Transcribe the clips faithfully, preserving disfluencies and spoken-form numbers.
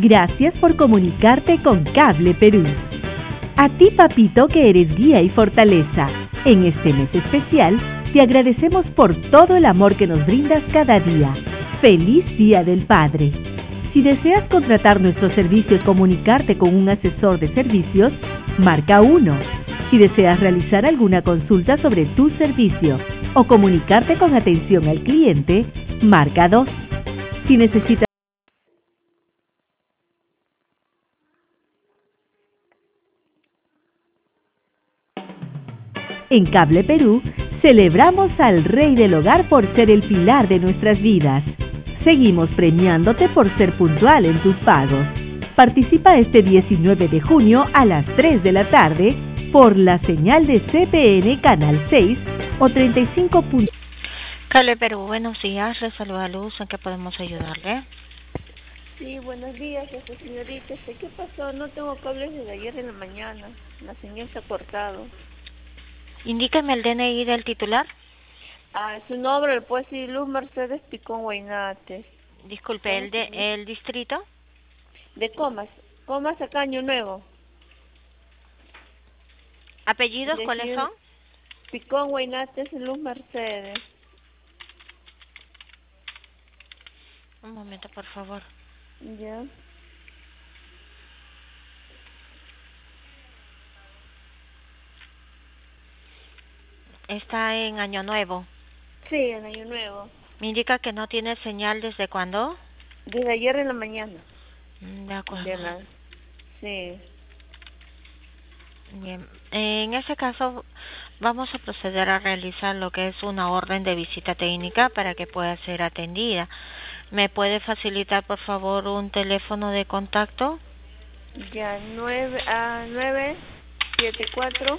Gracias por comunicarte con Cable Perú. A ti, papito, que eres guía y fortaleza. En este mes especial, te agradecemos por todo el amor que nos brindas cada día. ¡Feliz Día del Padre! Si deseas contratar nuestros servicios y comunicarte con un asesor de servicios, marca uno. Si deseas realizar alguna consulta sobre tu servicio o comunicarte con atención al cliente, marca dos. Si necesitas En Cable Perú, celebramos al Rey del Hogar por ser el pilar de nuestras vidas. Seguimos premiándote por ser puntual en tus pagos. Participa este diecinueve de junio a las tres de la tarde por la señal de C P N Canal seis o treinta y cinco. Cable Perú, buenos días. Les saluda Luz. ¿En qué podemos ayudarle? Sí, buenos días, este, señorita. Este, ¿Qué pasó? No tengo cables desde ayer en la mañana. La señal se ha cortado. Indíqueme el D N I del titular. Ah, su nombre, el pues sí, Luz Mercedes Picón Guaynate. Disculpe, ¿el, de, el distrito? De Comas. Comas acá, Año Nuevo. ¿Apellidos De cuáles son? Picón Guaynate es Luz Mercedes. Un momento, por favor. Ya. Está en Año Nuevo. Sí, en Año Nuevo. ¿Me indica que no tiene señal desde cuándo? Desde ayer en la mañana. De acuerdo. De la... Sí. Bien. En ese caso, vamos a proceder a realizar lo que es una orden de visita técnica para que pueda ser atendida. ¿Me puede facilitar, por favor, un teléfono de contacto? Ya, nueve, a nueve, siete, cuatro.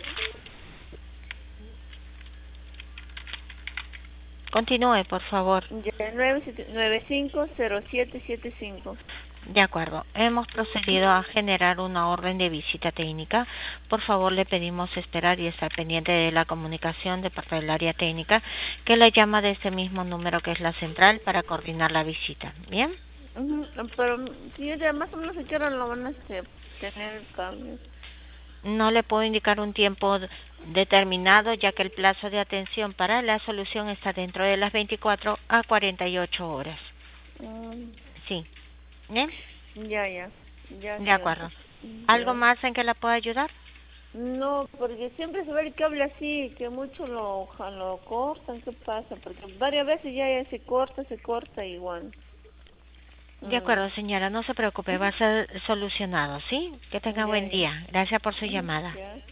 Continúe, por favor. Ya, nueve, nueve, cinco, cero, siete, siete, cinco. De acuerdo. Hemos procedido a generar una orden de visita técnica. Por favor, le pedimos esperar y estar pendiente de la comunicación de parte del área técnica que la llama de este mismo número que es la central para coordinar la visita. ¿Bien? Uh-huh. Pero, señora, más o menos a qué hora lo van a este, tener el cambio. No le puedo indicar un tiempo determinado, ya que el plazo de atención para la solución está dentro de las veinticuatro a cuarenta y ocho horas. Um, Sí. ¿Bien? Ya, ya. ya De acuerdo. Ya. ¿Algo más en que la pueda ayudar? No, porque siempre se ve que habla así, que mucho lo, lo cortan, ¿qué pasa? Porque varias veces ya, ya se corta, se corta igual. De acuerdo, señora, no se preocupe, va a ser solucionado, ¿sí? Que tenga Ya, buen ya. día. Gracias por su llamada. Ya.